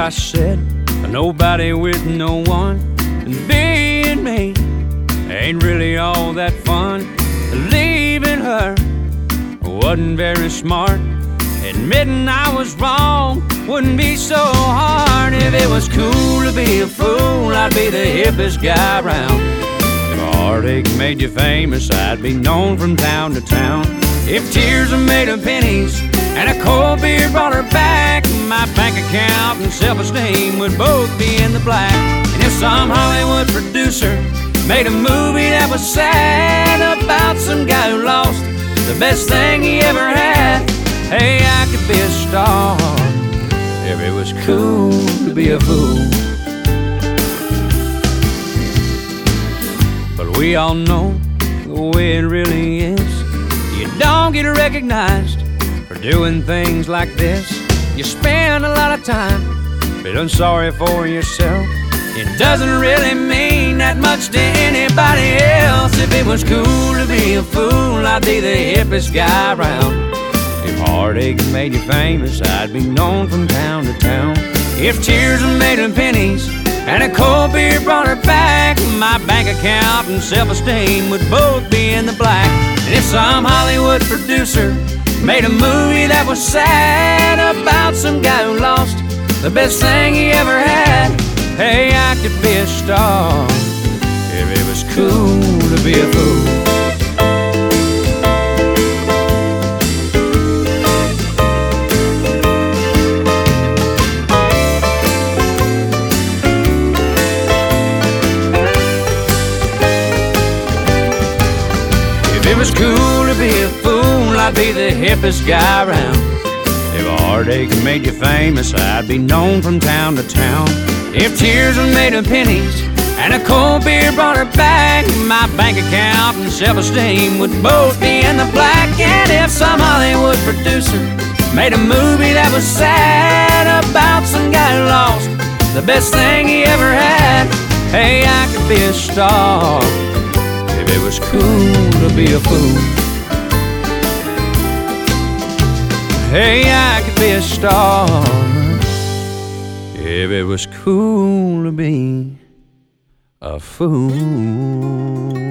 I said, nobody with no one, and being me ain't really all that fun. Leaving her wasn't very smart. Admitting I was wrong wouldn't be so hard. If it was cool to be a fool, I'd be the hippest guy around. If a heartache made you famous, I'd be known from town to town. If tears were made of pennies and a cold beer brought her back, my bank account and self-esteem would both be in the black. And if some Hollywood producer made a movie that was sad about some guy who lost the best thing he ever had, hey, I could be a star if it was cool to be a fool. But we all know the way it really is. You don't get recognized for doing things like this. You spend a lot of time feeling sorry for yourself. It doesn't really mean that much to anybody else. If it was cool to be a fool, I'd be the hippest guy around. If heartache made you famous, I'd be known from town to town. If tears were made of pennies and a cold beer brought her back, my bank account and self-esteem would both be in the black. And if some Hollywood producer made a movie that was sad about some guy who lost the best thing he ever had, hey, I could be a star if it was cool to be a fool. If it was cool to be a fool, I'd be the hippest guy around. If a heartache made you famous, I'd be known from town to town. If tears were made of pennies and a cold beer brought her back, my bank account and self-esteem would both be in the black. And if some Hollywood producer made a movie that was sad about some guy who lost the best thing he ever had, hey, I could be a star if it was cool to be a fool. Hey, I could be a star if it was cool to be a fool.